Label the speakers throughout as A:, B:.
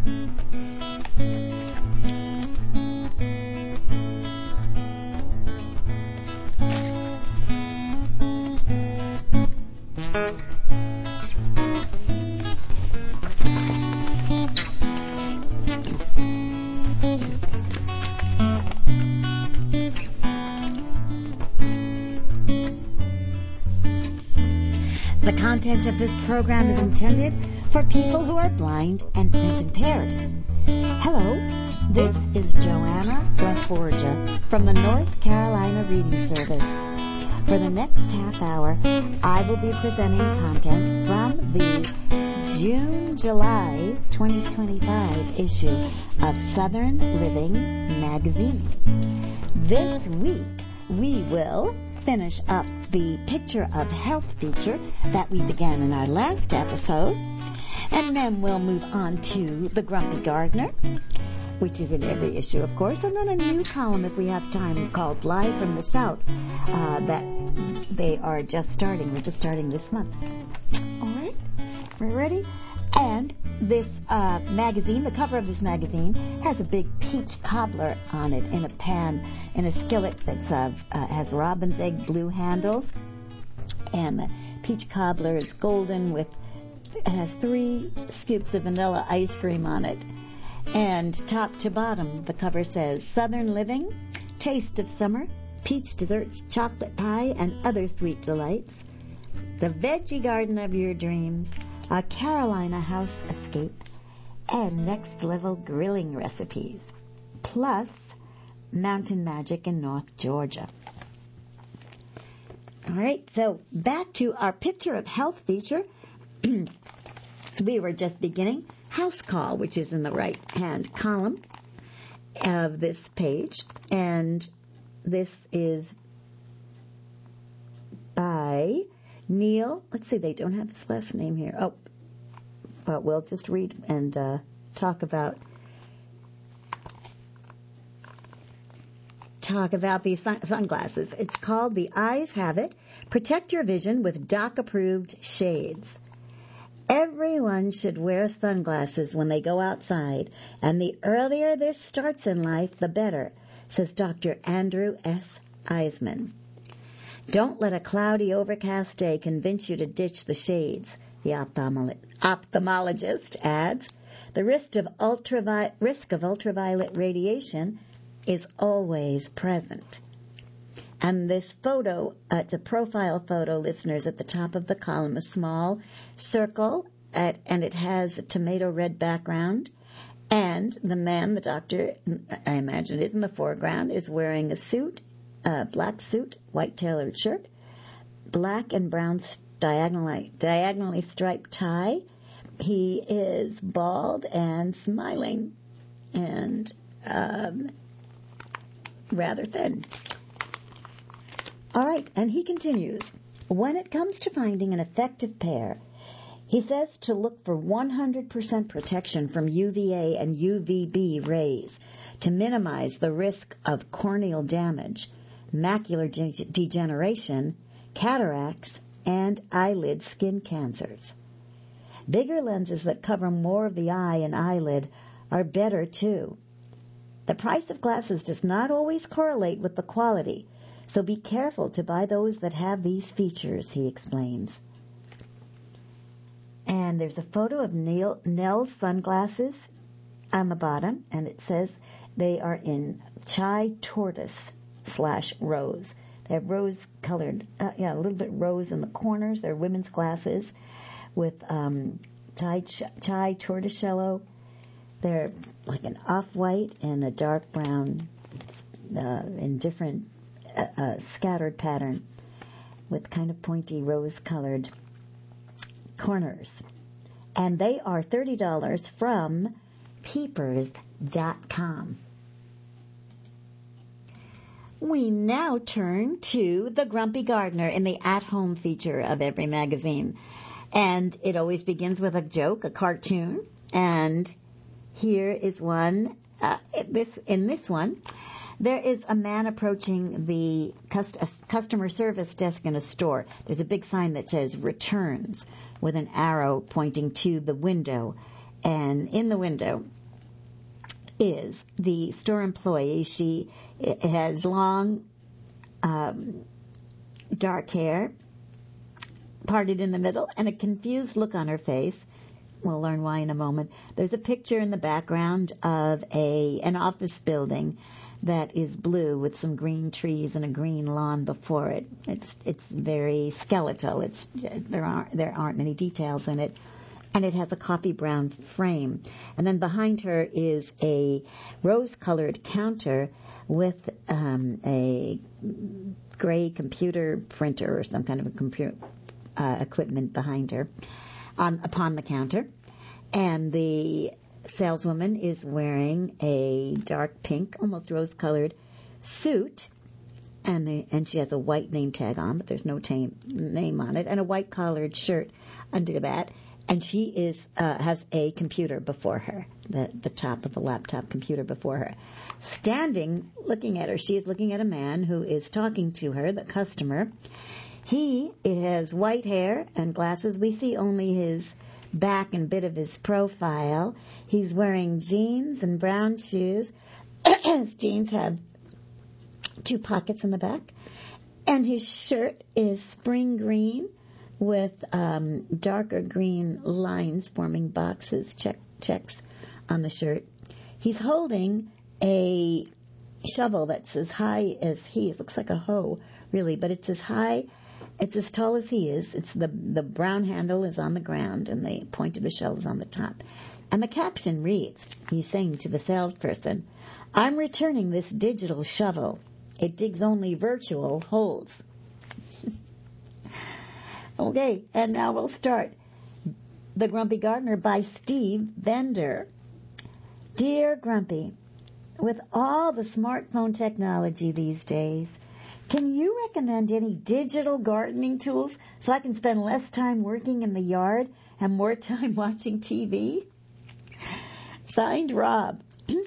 A: The content of this program is intended for people who are blind and print impaired. Hello, this is Joanna LaForgia from the North Carolina Reading Service. For the next half hour, I will be presenting content from the June-July 2025 issue of Southern Living magazine. This week, we will finish up the Picture of Health feature that we began in our last episode, and then we'll move on to The Grumpy Gardener, which is in every issue, of course, and then a new column, if we have time, called Live from the South, that they are just starting. We're just starting this month. All right, we're ready? And this magazine, the cover of this magazine, has a big peach cobbler on it in a pan, in a skillet that's has robin's egg blue handles. And the peach cobbler is golden it has 3 scoops of vanilla ice cream on it. And top to bottom, the cover says, Southern Living, Taste of Summer, Peach Desserts, Chocolate Pie, and Other Sweet Delights. The Veggie Garden of Your Dreams, a Carolina House Escape, and Next Level Grilling Recipes, plus Mountain Magic in North Georgia. All right, so back to our Picture of Health feature. We were just beginning House Call, which is in the right-hand column of this page, and this is by Neil. Let's see, they don't have his last name here. Oh, but we'll just read and talk about these sunglasses. It's called The Eyes Have It. Protect your vision with doc-approved shades. Everyone should wear sunglasses when they go outside, and the earlier this starts in life, the better, says Dr. Andrew S. Eisman. Don't let a cloudy, overcast day convince you to ditch the shades, the ophthalmologist adds. The risk of ultraviolet radiation is always present. And this photo, it's a profile photo, listeners, at the top of the column, a small circle, and it has a tomato red background. And the man, the doctor, I imagine it is in the foreground, is wearing a suit, black suit, white tailored shirt, black and brown diagonally striped tie. He is bald and smiling and rather thin. All right, and he continues. When it comes to finding an effective pair, he says to look for 100% protection from UVA and UVB rays to minimize the risk of corneal damage, macular degeneration, cataracts, and eyelid skin cancers. Bigger lenses that cover more of the eye and eyelid are better too. The price of glasses does not always correlate with the quality, so be careful to buy those that have these features, he explains. And there's a photo of Nell's sunglasses on the bottom, and it says they are in chai tortoise /rose. They have rose-colored, a little bit rose in the corners. They're women's glasses with chai tortoiseshell. They're like an off-white and a dark brown in different scattered pattern with kind of pointy rose-colored corners. And they are $30 from peepers.com. We now turn to The Grumpy Gardener in the at-home feature of every magazine. And it always begins with a joke, a cartoon. And here is one. In this one, there is a man approaching the customer service desk in a store. There's a big sign that says returns with an arrow pointing to the window. And in the window is the store employee. She has long, dark hair, parted in the middle, and a confused look on her face. We'll learn why in a moment. There's a picture in the background of an office building that is blue with some green trees and a green lawn before it. It's very skeletal. There aren't many details in it. And it has a coffee brown frame. And then behind her is a rose-colored counter with a gray computer printer or some kind of a computer equipment behind her upon the counter. And the saleswoman is wearing a dark pink, almost rose-colored suit. And she has a white name tag on, but there's no name on it, and a white collared shirt under that. And she has a computer before her, the top of the laptop computer before her. Standing, looking at her, she is looking at a man who is talking to her, the customer. He has white hair and glasses. We see only his back and bit of his profile. He's wearing jeans and brown shoes. His jeans have 2 pockets in the back. And his shirt is spring green with darker green lines forming boxes, checks on the shirt. He's holding a shovel that's as high as he is. Looks like a hoe, really, but it's as high, it's as tall as he is. It's the brown handle is on the ground, and the point of the shovel is on the top. And the caption reads, he's saying to the salesperson, "I'm returning this digital shovel. It digs only virtual holes." Okay, and now we'll start. The Grumpy Gardener by Steve Bender. Dear Grumpy, with all the smartphone technology these days, can you recommend any digital gardening tools so I can spend less time working in the yard and more time watching TV? Signed, Rob.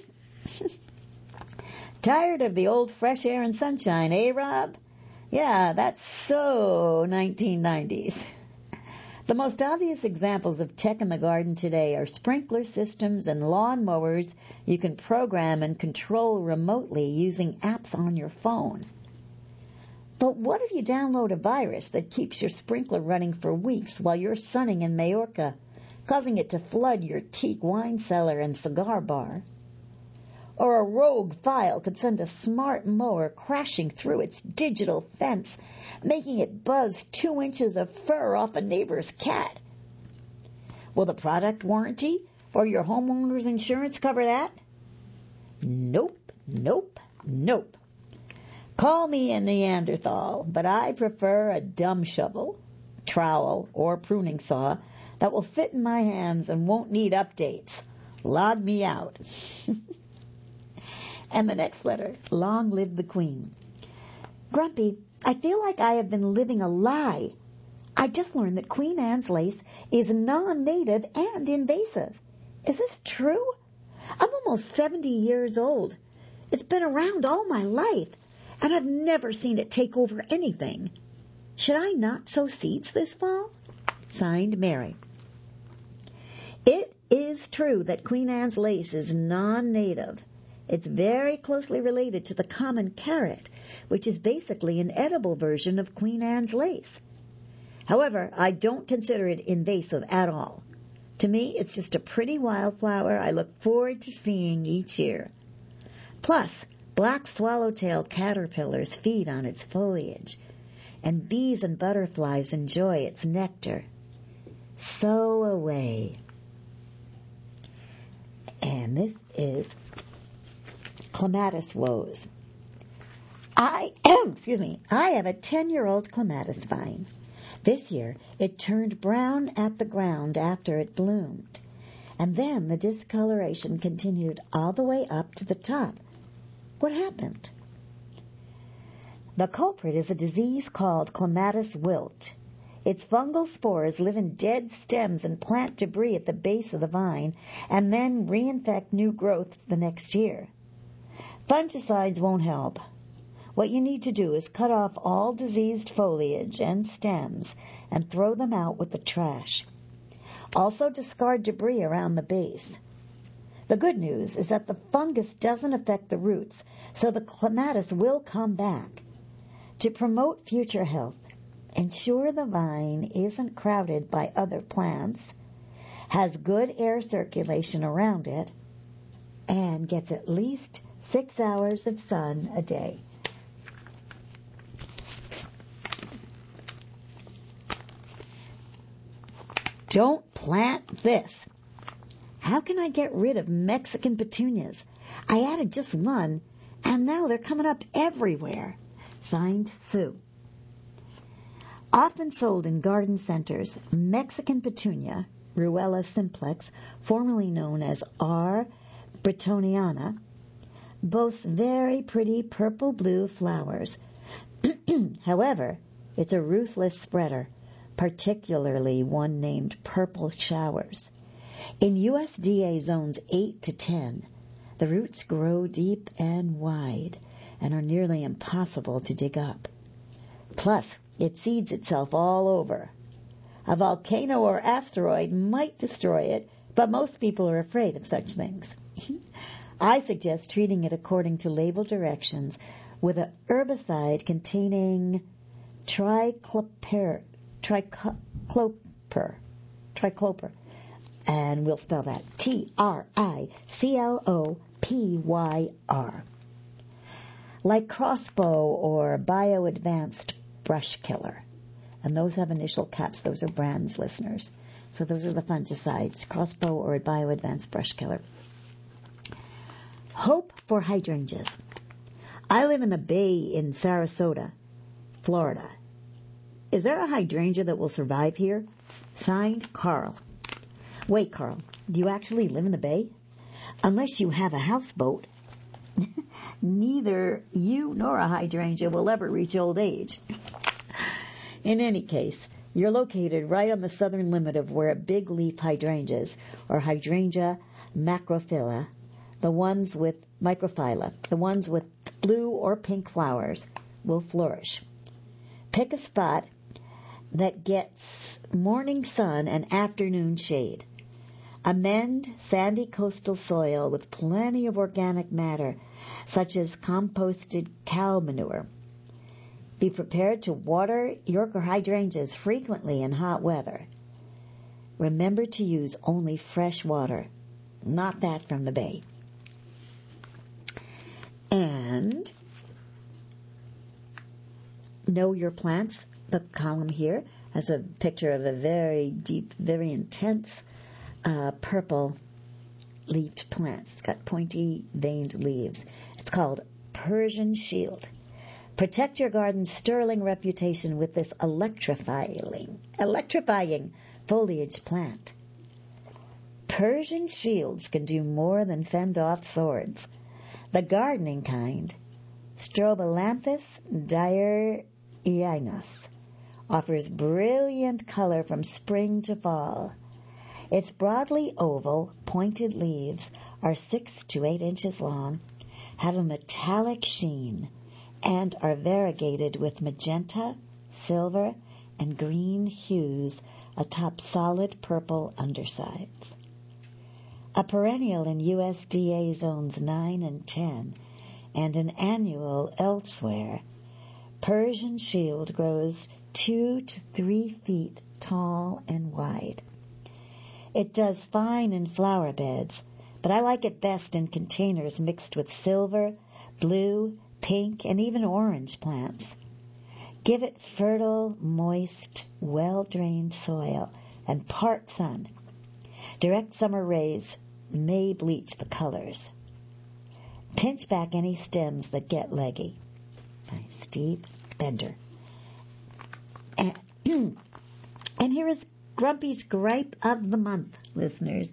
A: Tired of the old fresh air and sunshine, eh, Rob? Yeah, that's so 1990s. The most obvious examples of tech in the garden today are sprinkler systems and lawn mowers you can program and control remotely using apps on your phone. But what if you download a virus that keeps your sprinkler running for weeks while you're sunning in Majorca, causing it to flood your teak wine cellar and cigar bar? Or a rogue file could send a smart mower crashing through its digital fence, making it buzz 2 inches of fur off a neighbor's cat. Will the product warranty or your homeowner's insurance cover that? Nope, nope, nope. Call me a Neanderthal, but I prefer a dumb shovel, trowel, or pruning saw that will fit in my hands and won't need updates. Log me out. And the next letter, long live the Queen. Grumpy, I feel like I have been living a lie. I just learned that Queen Anne's lace is non-native and invasive. Is this true? I'm almost 70 years old. It's been around all my life, and I've never seen it take over anything. Should I not sow seeds this fall? Signed, Mary. It is true that Queen Anne's lace is non-native. It's very closely related to the common carrot, which is basically an edible version of Queen Anne's lace. However, I don't consider it invasive at all. To me, it's just a pretty wildflower I look forward to seeing each year. Plus, black swallowtail caterpillars feed on its foliage, and bees and butterflies enjoy its nectar. Sow away. And this is Clematis woes. I have a 10-year-old clematis vine. This year, it turned brown at the ground after it bloomed, and then the discoloration continued all the way up to the top. What happened? The culprit is a disease called clematis wilt. Its fungal spores live in dead stems and plant debris at the base of the vine and then reinfect new growth the next year. Fungicides won't help. What you need to do is cut off all diseased foliage and stems and throw them out with the trash. Also discard debris around the base. The good news is that the fungus doesn't affect the roots, so the clematis will come back. To promote future health, ensure the vine isn't crowded by other plants, has good air circulation around it, and gets at least 6 hours of sun a day. Don't plant this. How can I get rid of Mexican petunias? I added just one, and now they're coming up everywhere. Signed, Sue. Often sold in garden centers, Mexican petunia, Ruella simplex, formerly known as R. bretoniana, boasts very pretty purple-blue flowers. However, it's a ruthless spreader, particularly one named Purple Showers. In USDA zones 8 to 10, the roots grow deep and wide and are nearly impossible to dig up. Plus, it seeds itself all over. A volcano or asteroid might destroy it, but most people are afraid of such things. I suggest treating it according to label directions with an herbicide containing tricloper, and we'll spell that TRICLOPYR. Like Crossbow or Bio-Advanced Brush Killer. And those have initial caps. Those are brands, listeners. So those are the fungicides, Crossbow or Bio-Advanced Brush Killer. Hope for hydrangeas. I live in the Bay in Sarasota, Florida. Is there a hydrangea that will survive here? Signed, Carl. Wait, Carl, do you actually live in the Bay? Unless you have a houseboat, neither you nor a hydrangea will ever reach old age. In any case, you're located right on the southern limit of where big leaf hydrangeas, or Hydrangea macrophylla, the ones with blue or pink flowers, will flourish. Pick a spot that gets morning sun and afternoon shade. Amend sandy coastal soil with plenty of organic matter, such as composted cow manure. Be prepared to water your hydrangeas frequently in hot weather. Remember to use only fresh water, not that from the bay. And know your plants. The column here has a picture of a very deep, very intense purple leafed plant. It's got pointy veined leaves. It's called Persian Shield. Protect your garden's sterling reputation with this electrifying foliage plant. Persian Shields can do more than fend off swords. The gardening kind, Strobilanthus diurnus, offers brilliant color from spring to fall. Its broadly oval, pointed leaves are 6 to 8 inches long, have a metallic sheen, and are variegated with magenta, silver, and green hues atop solid purple undersides. A perennial in USDA zones 9 and 10, and an annual elsewhere, Persian Shield grows 2 to 3 feet tall and wide. It does fine in flower beds, but I like it best in containers mixed with silver, blue, pink, and even orange plants. Give it fertile, moist, well-drained soil and part sun. Direct summer rays may bleach the colors. Pinch back any stems that get leggy. By Steve Bender. And here is Grumpy's Gripe of the Month, listeners.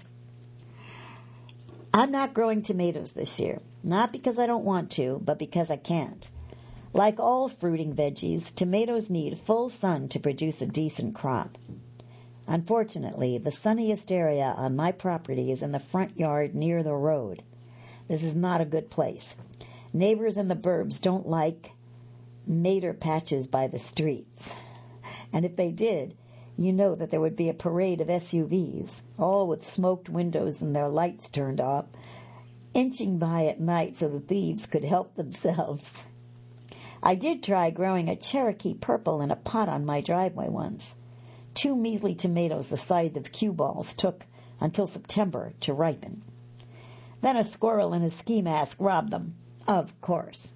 A: I'm not growing tomatoes this year. Not because I don't want to, but because I can't. Like all fruiting veggies, tomatoes need full sun to produce a decent crop. Unfortunately, the sunniest area on my property is in the front yard near the road. This is not a good place. Neighbors in the burbs don't like mater patches by the streets. And if they did, you know that there would be a parade of SUVs, all with smoked windows and their lights turned off, inching by at night so the thieves could help themselves. I did try growing a Cherokee purple in a pot on my driveway once. 2 measly tomatoes the size of cue balls took until September to ripen. Then a squirrel in a ski mask robbed them, of course.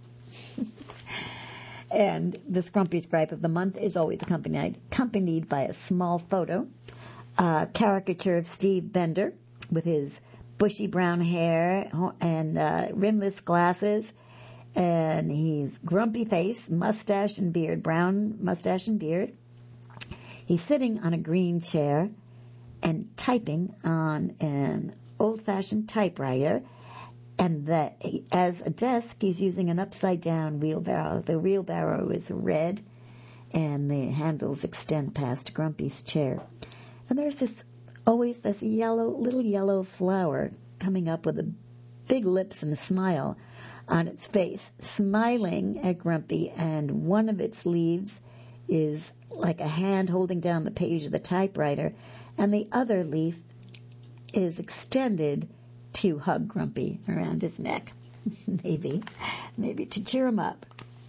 A: And this Grumpy's Gripe of the Month is always accompanied by a small photo, a caricature of Steve Bender with his bushy brown hair and rimless glasses, and he's grumpy face, mustache and beard, brown mustache and beard. He's sitting on a green chair and typing on an old-fashioned typewriter, and that as a desk, he's using an upside-down wheelbarrow. The wheelbarrow is red, and the handles extend past Grumpy's chair. And there's always this little yellow flower coming up with a big lips and a smile on its face, smiling at Grumpy, and one of its leaves is like a hand holding down the page of the typewriter, and the other leaf is extended to hug Grumpy around his neck, maybe to cheer him up.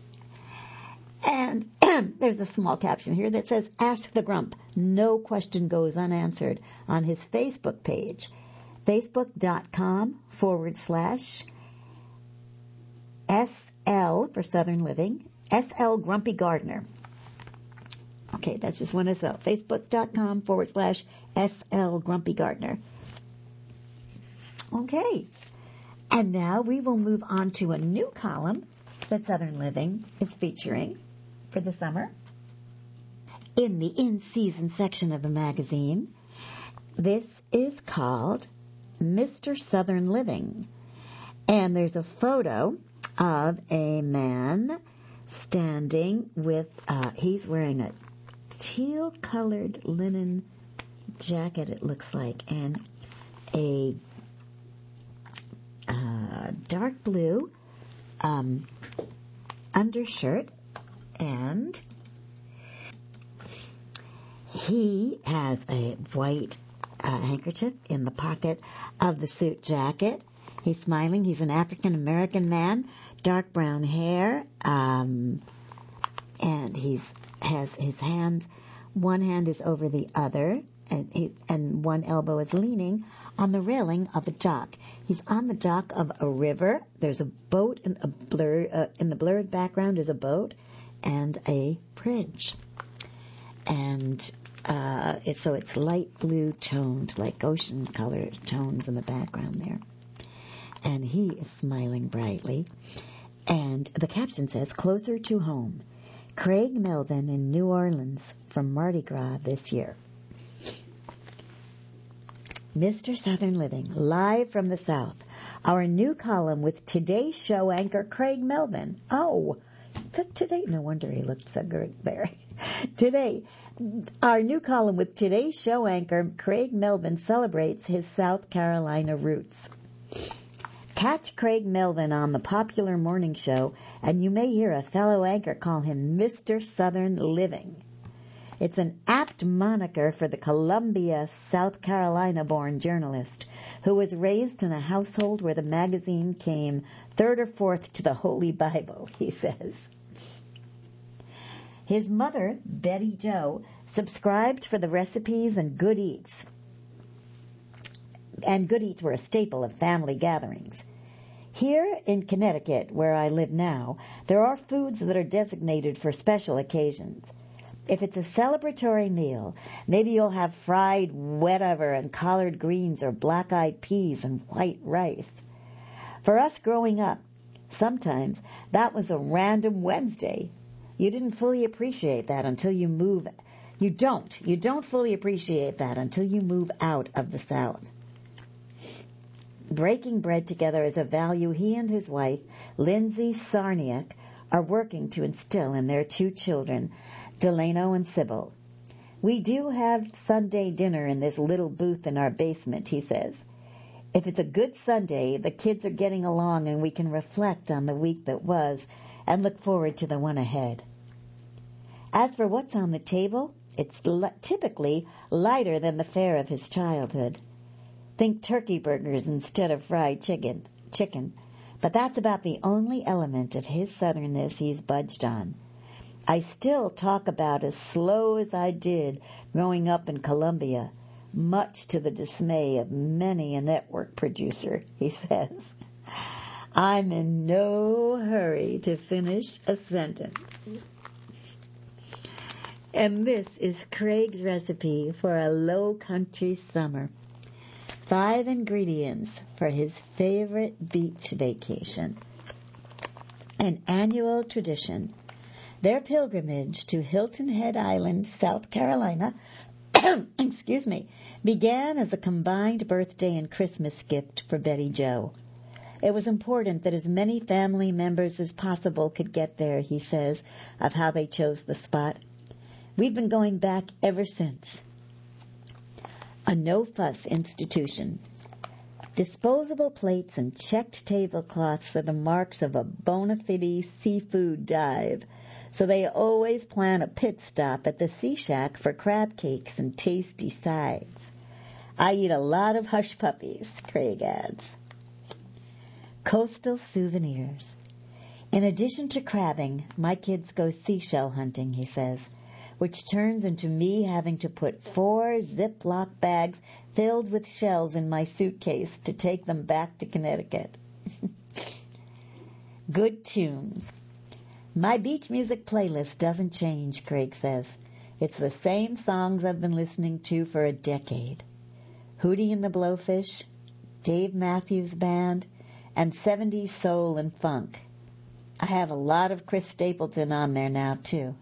A: And there's a small caption here that says, "Ask the Grump. No question goes unanswered," on his Facebook page, facebook.com/SL for Southern Living, SL Grumpy Gardener. Okay, that's just one SL. Facebook.com/SL Grumpy Gardener. Okay, and now we will move on to a new column that Southern Living is featuring for the summer. In the in-season section of the magazine, this is called Mr. Southern Living. And there's a photo of a man standing with, he's wearing a teal-colored linen jacket, it looks like, and a dark blue undershirt, and he has a white handkerchief in the pocket of the suit jacket. He's smiling. He's an African-American man, dark brown hair, and has his hands, one hand is over the other, and one elbow is leaning on the railing of a dock. He's on the dock of a river. There's a boat in the blurred background is a boat and a bridge. And so it's light blue toned, like ocean color tones in the background there. And he is smiling brightly. And the caption says, "Closer to home. Craig Melvin in New Orleans from Mardi Gras this year." Mr. Southern Living, live from the South. Our new column with Today's Show anchor Craig Melvin. Oh, today, no wonder he looked so good there. Today, our new column with Today's Show anchor Craig Melvin celebrates his South Carolina roots. Catch Craig Melvin on the popular morning show, and you may hear a fellow anchor call him Mr. Southern Living. It's an apt moniker for the Columbia, South Carolina-born journalist who was raised in a household where the magazine came third or fourth to the Holy Bible, he says. His mother, Betty Jo, subscribed for the recipes and Good Eats. And Good Eats were a staple of family gatherings. Here in Connecticut, where I live now, there are foods that are designated for special occasions. If it's a celebratory meal, maybe you'll have fried whatever and collard greens or black-eyed peas and white rice. For us growing up, sometimes that was a random Wednesday. You didn't fully appreciate that until you move. You don't fully appreciate that until you move out of the South. Breaking bread together is a value he and his wife, Lindsay Sarniak, are working to instill in their 2 children, Delano and Sybil. We do have Sunday dinner in this little booth in our basement, he says. If it's a good Sunday, the kids are getting along and we can reflect on the week that was and look forward to the one ahead. As for what's on the table, It's typically lighter than the fare of his childhood. Think turkey burgers instead of fried chicken. But that's about the only element of his southernness he's budged on. I still talk about as slow as I did growing up in Columbia, much to the dismay of many a network producer, he says. I'm in no hurry to finish a sentence. And this is Craig's recipe for a low country summer. 5 ingredients for his favorite beach vacation. An annual tradition. Their pilgrimage to Hilton Head Island, South Carolina, began as a combined birthday and Christmas gift for Betty Jo. It was important that as many family members as possible could get there, he says, of how they chose the spot. We've been going back ever since. A no-fuss institution. Disposable plates and checked tablecloths are the marks of a bona fide seafood dive, so they always plan a pit stop at the Sea Shack for crab cakes and tasty sides. I eat a lot of hush puppies, Craig adds. Coastal souvenirs. In addition to crabbing, my kids go seashell hunting, he says, which turns into me having to put 4 Ziploc bags filled with shells in my suitcase to take them back to Connecticut. Good tunes. My beach music playlist doesn't change, Craig says. It's the same songs I've been listening to for a decade. Hootie and the Blowfish, Dave Matthews Band, and 70s soul and funk. I have a lot of Chris Stapleton on there now, too.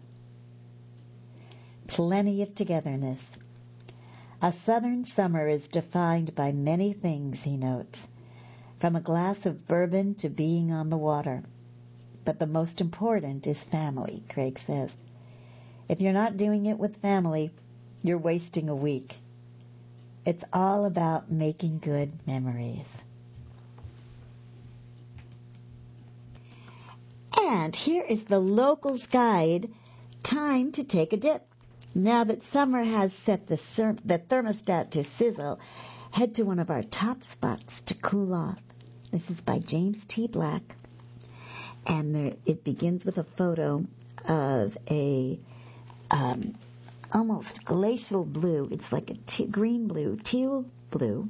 A: Plenty of togetherness. A southern summer is defined by many things, he notes, from a glass of bourbon to being on the water. But the most important is family, Craig says. If you're not doing it with family, you're wasting a week. It's all about making good memories. And here is the local's guide, time to take a dip. Now that summer has set the thermostat to sizzle, head to one of our top spots to cool off. This is by James T. Black, and it begins with a photo of a almost glacial blue. It's like a teal blue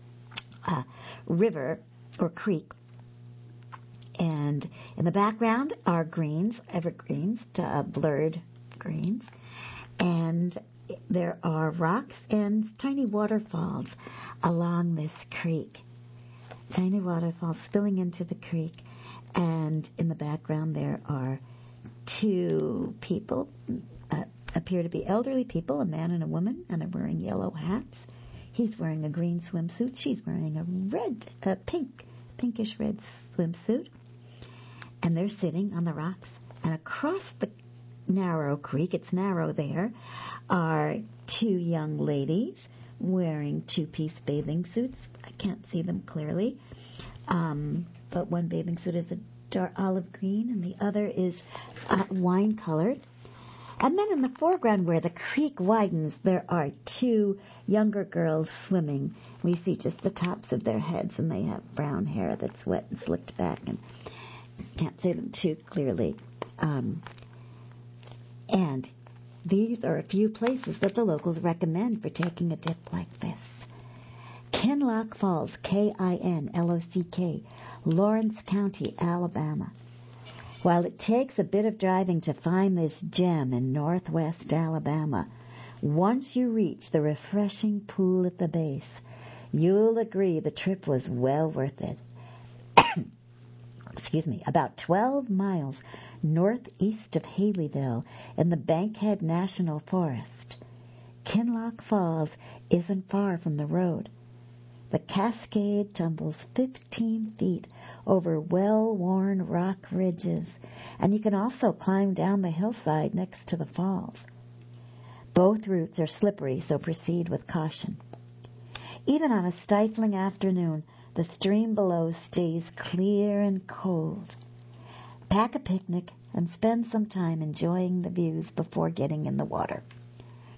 A: river or creek. And in the background are greens, evergreens, blurred greens. And there are rocks and tiny waterfalls along this creek. Tiny waterfalls spilling into the creek. And in the background there are 2 people, appear to be elderly people, a man and a woman, and they're wearing yellow hats. He's wearing a green swimsuit. She's wearing a pinkish red swimsuit. And they're sitting on the rocks. And across the narrow creek, it's narrow there, are 2 young ladies wearing 2-piece bathing suits. I can't see them clearly, but one bathing suit is a dark olive green and the other is wine colored. And then in the foreground where the creek widens, there are 2 younger girls swimming. We see just the tops of their heads, and they have brown hair that's wet and slicked back, and can't see them too clearly. And these are a few places that the locals recommend for taking a dip like this. Kinlock Falls, Kinlock, Lawrence County, Alabama. While it takes a bit of driving to find this gem in northwest Alabama, once you reach the refreshing pool at the base, you'll agree the trip was well worth it. About 12 miles northeast of Haleyville in the Bankhead National Forest. Kinlock Falls isn't far from the road. The cascade tumbles 15 feet over well-worn rock ridges, and you can also climb down the hillside next to the falls. Both routes are slippery, so proceed with caution. Even on a stifling afternoon, the stream below stays clear and cold. Pack a picnic and spend some time enjoying the views before getting in the water.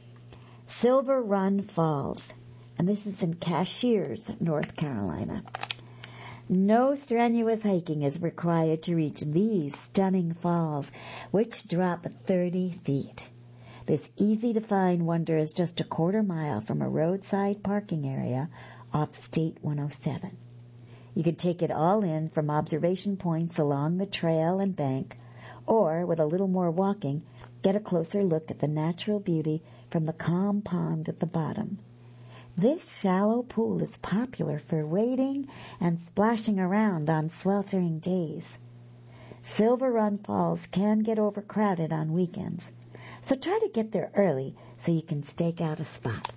A: Silver Run Falls, and this is in Cashiers, North Carolina. No strenuous hiking is required to reach these stunning falls, which drop 30 feet. This easy-to-find wonder is just a quarter mile from a roadside parking area off State 107. You can take it all in from observation points along the trail and bank, or, with a little more walking, get a closer look at the natural beauty from the calm pond at the bottom. This shallow pool is popular for wading and splashing around on sweltering days. Silver Run Falls can get overcrowded on weekends, so try to get there early so you can stake out a spot.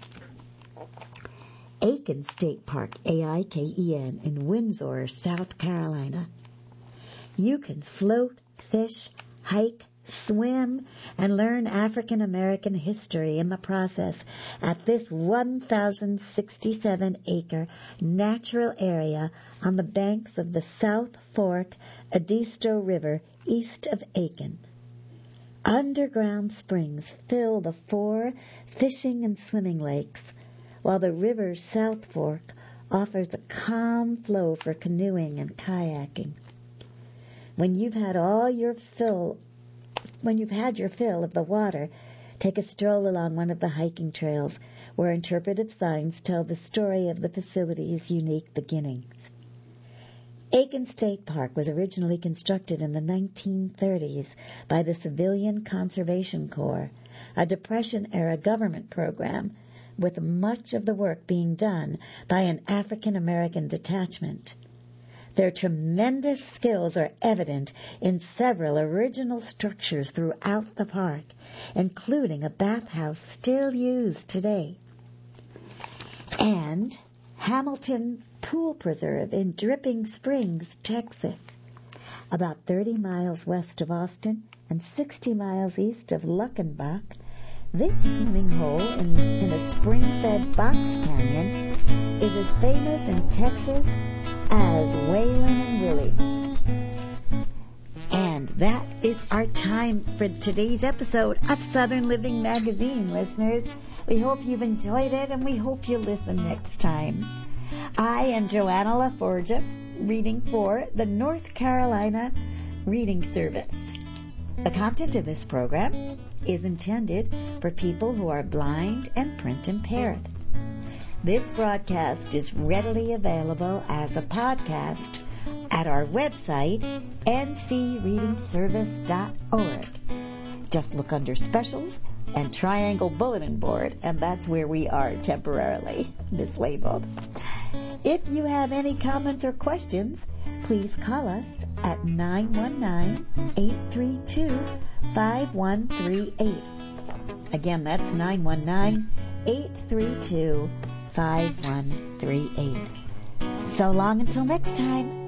A: Aiken State Park, A-I-K-E-N, in Windsor, South Carolina. You can float, fish, hike, swim, and learn African American history in the process at this 1,067-acre natural area on the banks of the South Fork Edisto River east of Aiken. Underground springs fill the 4 fishing and swimming lakes, while the river's South Fork offers a calm flow for canoeing and kayaking. When you've had your fill of the water, take a stroll along one of the hiking trails where interpretive signs tell the story of the facility's unique beginnings. Aiken State Park was originally constructed in the 1930s by the Civilian Conservation Corps, a Depression-era government program, with much of the work being done by an African American detachment. Their tremendous skills are evident in several original structures throughout the park, including a bathhouse still used today. And Hamilton Pool Preserve in Dripping Springs, Texas, about 30 miles west of Austin and 60 miles east of Luckenbach. This swimming hole in a spring-fed box canyon is as famous in Texas as Waylon and Willie. And that is our time for today's episode of Southern Living Magazine, listeners. We hope you've enjoyed it, and we hope you'll listen next time. I am Joanna LaForgia, reading for the North Carolina Reading Service. The content of this program is intended for people who are blind and print impaired. This broadcast is readily available as a podcast at our website, ncreadingservice.org. Just look under Specials and Triangle Bulletin Board, and that's where we are temporarily mislabeled. If you have any comments or questions, please call us at 919-832-5138. Again, that's 919-832-5138. So long until next time.